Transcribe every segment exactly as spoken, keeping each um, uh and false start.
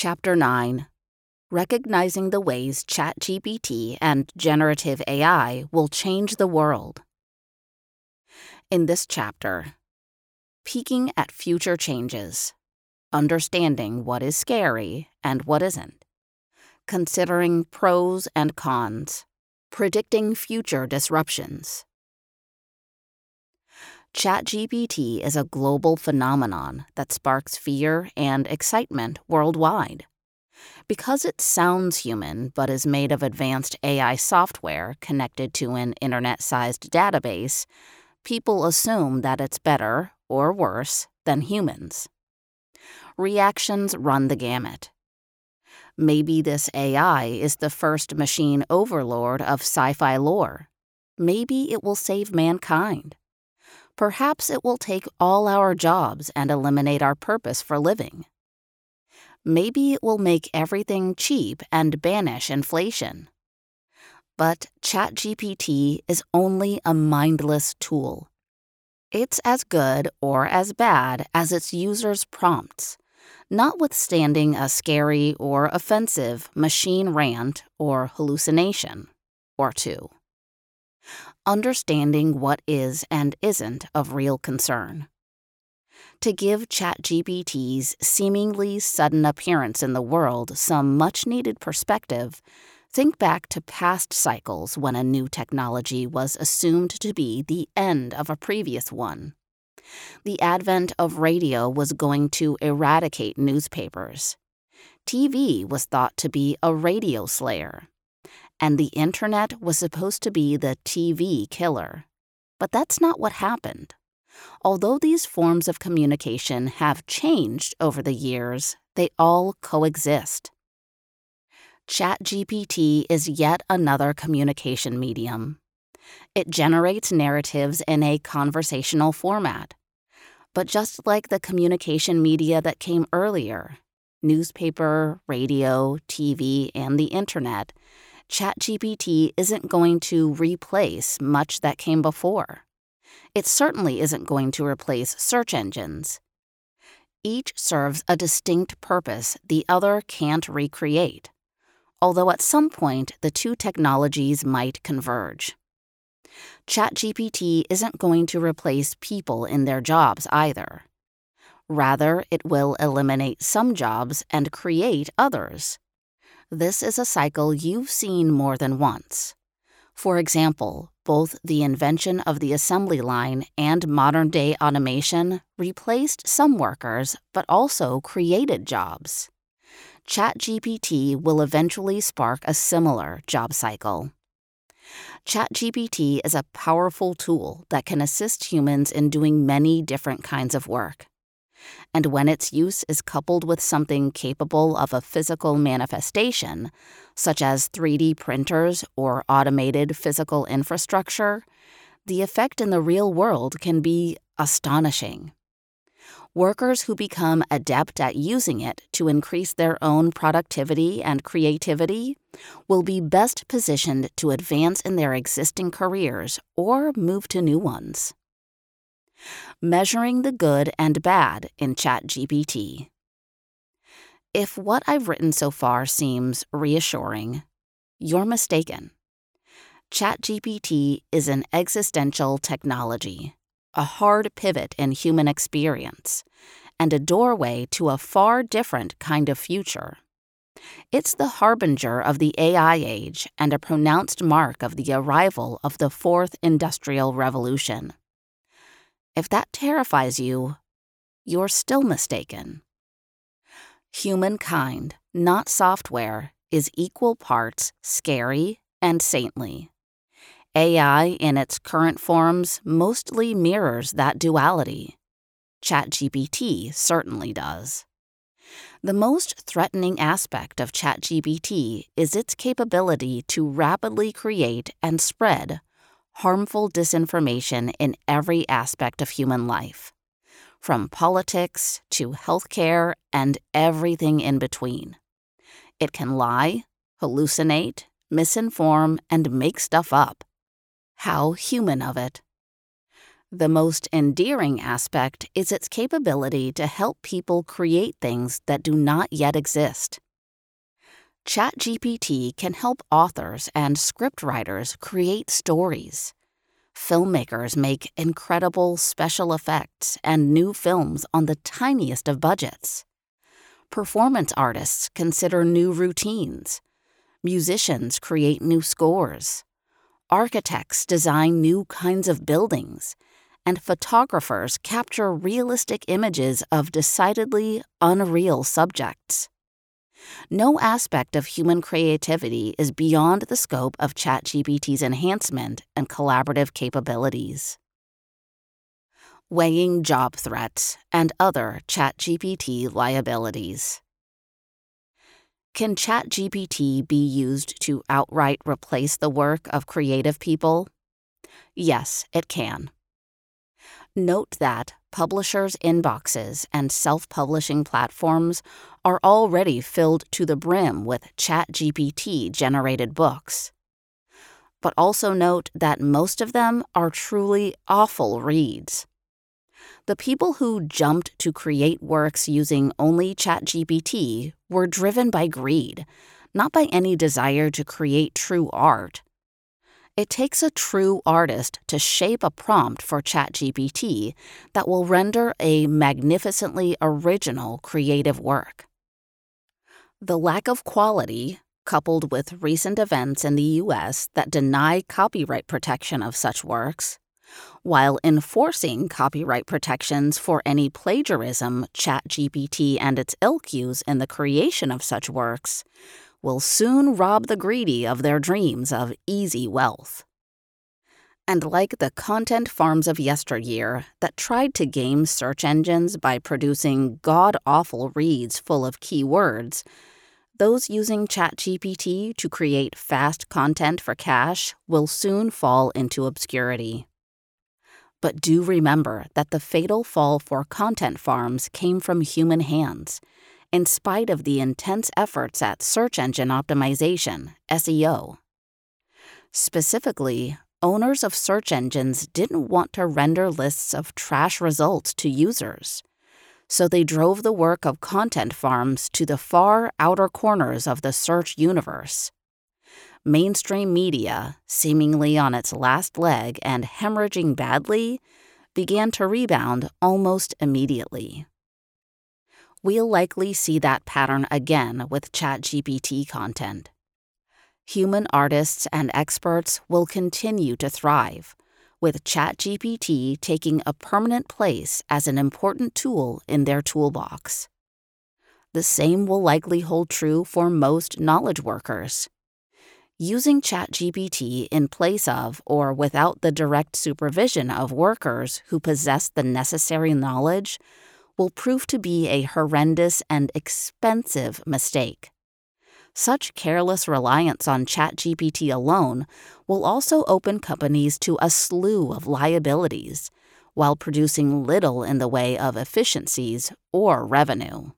Chapter nine. Recognizing the ways ChatGPT and generative A I will change the world. In this chapter, peeking at future changes, understanding what is scary and what isn't, considering pros and cons, predicting future disruptions. ChatGPT is a global phenomenon that sparks fear and excitement worldwide. Because it sounds human but is made of advanced A I software connected to an internet-sized database, people assume that it's better, or worse, than humans. Reactions run the gamut. Maybe this A I is the first machine overlord of sci-fi lore. Maybe it will save mankind. Perhaps it will take all our jobs and eliminate our purpose for living. Maybe it will make everything cheap and banish inflation. But ChatGPT is only a mindless tool. It's as good or as bad as its users' prompts, notwithstanding a scary or offensive machine rant or hallucination or two. Understanding what is and isn't of real concern. To give ChatGPT's seemingly sudden appearance in the world some much-needed perspective, think back to past cycles when a new technology was assumed to be the end of a previous one. The advent of radio was going to eradicate newspapers. T V was thought to be a radio slayer. And the internet was supposed to be the T V killer. But that's not what happened. Although these forms of communication have changed over the years, they all coexist. ChatGPT is yet another communication medium. It generates narratives in a conversational format. But just like the communication media that came earlier, newspaper, radio, T V, and the internet, ChatGPT isn't going to replace much that came before. It certainly isn't going to replace search engines. Each serves a distinct purpose the other can't recreate, although at some point the two technologies might converge. ChatGPT isn't going to replace people in their jobs either. Rather, it will eliminate some jobs and create others. This is a cycle you've seen more than once. For example, both the invention of the assembly line and modern-day automation replaced some workers but also created jobs. ChatGPT will eventually spark a similar job cycle. ChatGPT is a powerful tool that can assist humans in doing many different kinds of work. And when its use is coupled with something capable of a physical manifestation, such as three D printers or automated physical infrastructure, the effect in the real world can be astonishing. Workers who become adept at using it to increase their own productivity and creativity will be best positioned to advance in their existing careers or move to new ones. Measuring the good and bad in ChatGPT. If what I've written so far seems reassuring, you're mistaken. ChatGPT is an existential technology, a hard pivot in human experience, and a doorway to a far different kind of future. It's the harbinger of the A I age and a pronounced mark of the arrival of the Fourth Industrial Revolution. If that terrifies you, you're still mistaken. Humankind, not software, is equal parts scary and saintly. A I in its current forms mostly mirrors that duality. ChatGPT certainly does. The most threatening aspect of ChatGPT is its capability to rapidly create and spread harmful disinformation in every aspect of human life, from politics to healthcare and everything in between. It can lie, hallucinate, misinform, and make stuff up. How human of it. The most endearing aspect is its capability to help people create things that do not yet exist. ChatGPT can help authors and scriptwriters create stories. Filmmakers make incredible special effects and new films on the tiniest of budgets. Performance artists consider new routines. Musicians create new scores. Architects design new kinds of buildings. And photographers capture realistic images of decidedly unreal subjects. No aspect of human creativity is beyond the scope of ChatGPT's enhancement and collaborative capabilities. Weighing job threats and other ChatGPT liabilities. Can ChatGPT be used to outright replace the work of creative people? Yes, it can. Note that publishers' inboxes and self-publishing platforms are already filled to the brim with ChatGPT-generated books. But also note that most of them are truly awful reads. The people who jumped to create works using only ChatGPT were driven by greed, not by any desire to create true art. It takes a true artist to shape a prompt for ChatGPT that will render a magnificently original creative work. The lack of quality, coupled with recent events in the U S that deny copyright protection of such works, while enforcing copyright protections for any plagiarism ChatGPT and its ilk use in the creation of such works, will soon rob the greedy of their dreams of easy wealth. And like the content farms of yesteryear that tried to game search engines by producing god-awful reads full of keywords, those using ChatGPT to create fast content for cash will soon fall into obscurity. But do remember that the fatal fall for content farms came from human hands, in spite of the intense efforts at search engine optimization, S E O. Specifically, owners of search engines didn't want to render lists of trash results to users, so they drove the work of content farms to the far outer corners of the search universe. Mainstream media, seemingly on its last leg and hemorrhaging badly, began to rebound almost immediately. We'll likely see that pattern again with ChatGPT content. Human artists and experts will continue to thrive, with ChatGPT taking a permanent place as an important tool in their toolbox. The same will likely hold true for most knowledge workers. Using ChatGPT in place of or without the direct supervision of workers who possess the necessary knowledge will prove to be a horrendous and expensive mistake. Such careless reliance on ChatGPT alone will also open companies to a slew of liabilities, while producing little in the way of efficiencies or revenue.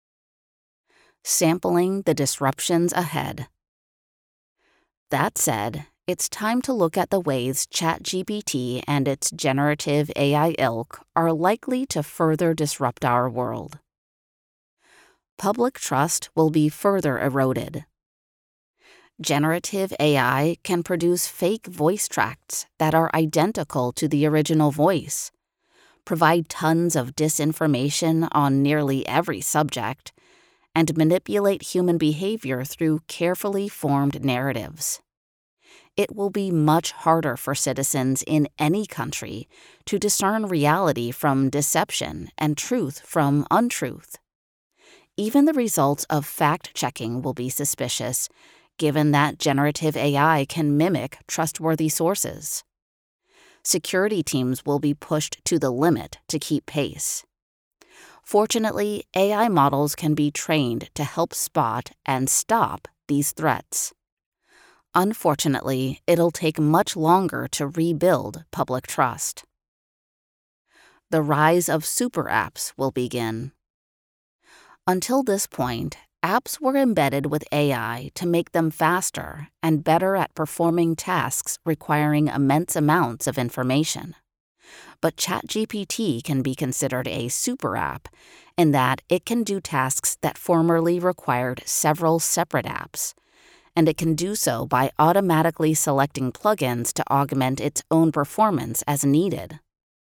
Sampling the disruptions ahead. That said, it's time to look at the ways ChatGPT and its generative A I ilk are likely to further disrupt our world. Public trust will be further eroded. Generative A I can produce fake voice tracts that are identical to the original voice, provide tons of disinformation on nearly every subject, and manipulate human behavior through carefully formed narratives. It will be much harder for citizens in any country to discern reality from deception and truth from untruth. Even the results of fact-checking will be suspicious, given that generative A I can mimic trustworthy sources. Security teams will be pushed to the limit to keep pace. Fortunately, A I models can be trained to help spot and stop these threats. Unfortunately, it'll take much longer to rebuild public trust. The rise of super apps will begin. Until this point, apps were embedded with A I to make them faster and better at performing tasks requiring immense amounts of information. But ChatGPT can be considered a super app in that it can do tasks that formerly required several separate apps, and it can do so by automatically selecting plugins to augment its own performance as needed.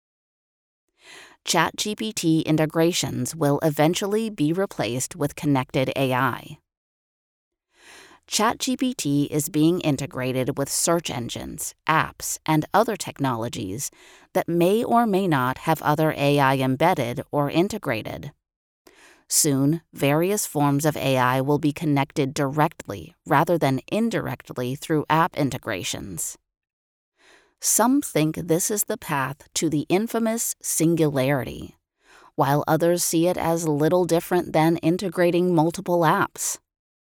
ChatGPT integrations will eventually be replaced with connected A I. ChatGPT is being integrated with search engines, apps, and other technologies that may or may not have other A I embedded or integrated. Soon, various forms of A I will be connected directly rather than indirectly through app integrations. Some think this is the path to the infamous singularity, while others see it as little different than integrating multiple apps.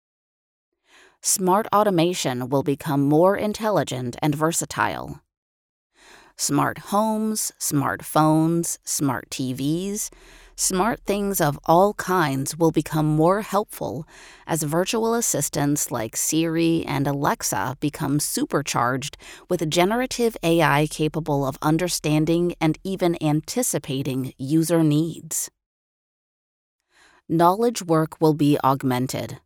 Smart automation will become more intelligent and versatile. Smart homes, smart phones, smart T Vs, smart things of all kinds will become more helpful as virtual assistants like Siri and Alexa become supercharged with generative A I capable of understanding and even anticipating user needs. Knowledge work will be augmented.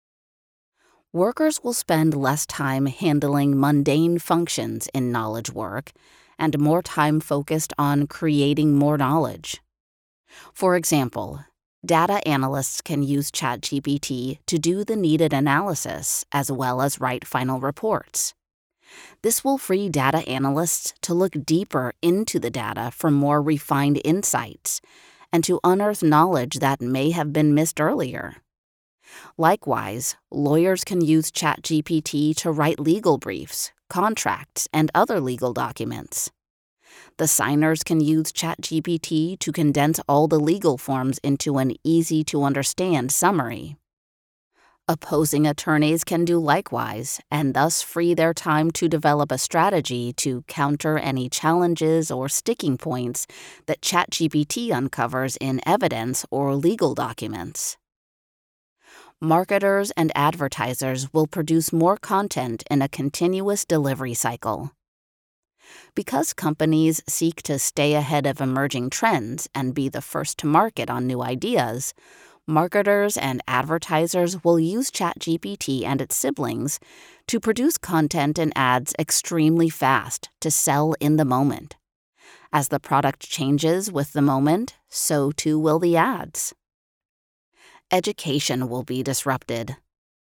Workers will spend less time handling mundane functions in knowledge work and more time focused on creating more knowledge. For example, data analysts can use ChatGPT to do the needed analysis as well as write final reports. This will free data analysts to look deeper into the data for more refined insights and to unearth knowledge that may have been missed earlier. Likewise, lawyers can use ChatGPT to write legal briefs, contracts, and other legal documents. The signers can use ChatGPT to condense all the legal forms into an easy-to-understand summary. Opposing attorneys can do likewise, and thus free their time to develop a strategy to counter any challenges or sticking points that ChatGPT uncovers in evidence or legal documents. Marketers and advertisers will produce more content in a continuous delivery cycle. Because companies seek to stay ahead of emerging trends and be the first to market on new ideas, marketers and advertisers will use ChatGPT and its siblings to produce content and ads extremely fast to sell in the moment. As the product changes with the moment, so too will the ads. Education will be disrupted.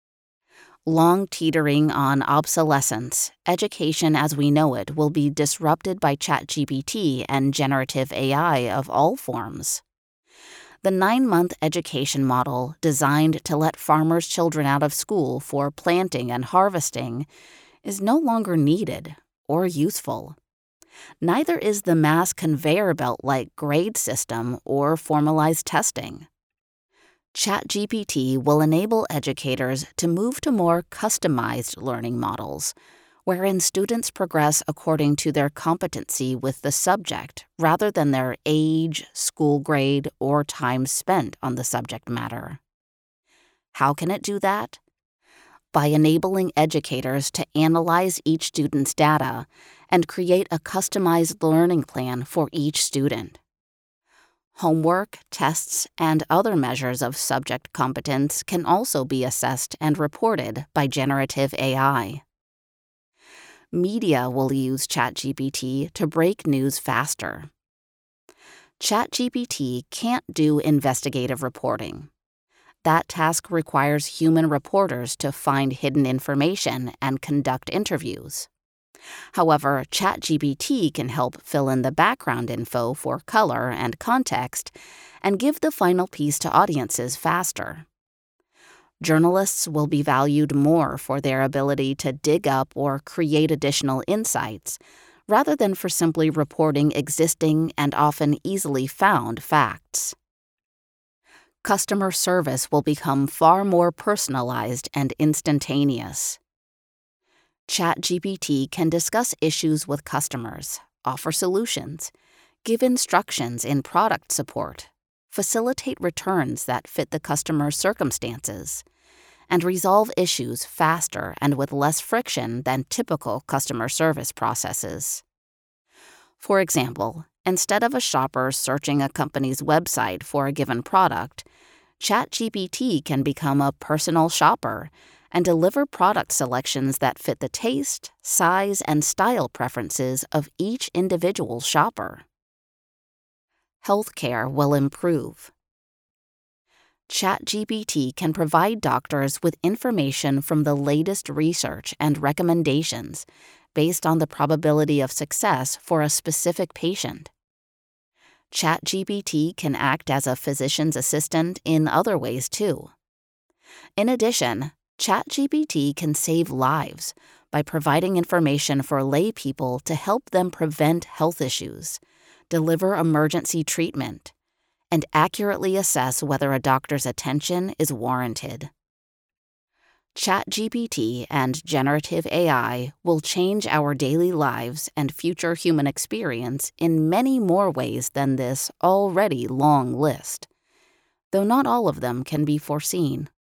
Long teetering on obsolescence, education as we know it will be disrupted by ChatGPT and generative A I of all forms. The nine-month education model designed to let farmers' children out of school for planting and harvesting is no longer needed or useful. Neither is the mass conveyor belt-like grade system or formalized testing. ChatGPT will enable educators to move to more customized learning models, wherein students progress according to their competency with the subject rather than their age, school grade, or time spent on the subject matter. How can it do that? By enabling educators to analyze each student's data and create a customized learning plan for each student. Homework, tests, and other measures of subject competence can also be assessed and reported by generative A I. Media will use ChatGPT to break news faster. ChatGPT can't do investigative reporting. That task requires human reporters to find hidden information and conduct interviews. However, ChatGPT can help fill in the background info for color and context and give the final piece to audiences faster. Journalists will be valued more for their ability to dig up or create additional insights, rather than for simply reporting existing and often easily found facts. Customer service will become far more personalized and instantaneous. ChatGPT can discuss issues with customers, offer solutions, give instructions in product support, facilitate returns that fit the customer's circumstances, and resolve issues faster and with less friction than typical customer service processes. For example, Instead of a shopper searching a company's website for a given product, ChatGPT can become a personal shopper and deliver product selections that fit the taste, size, and style preferences of each individual shopper. Healthcare will improve. ChatGPT can provide doctors with information from the latest research and recommendations based on the probability of success for a specific patient. ChatGPT can act as a physician's assistant in other ways too. In addition, ChatGPT can save lives by providing information for lay people to help them prevent health issues, deliver emergency treatment, and accurately assess whether a doctor's attention is warranted. ChatGPT and generative A I will change our daily lives and future human experience in many more ways than this already long list, though not all of them can be foreseen.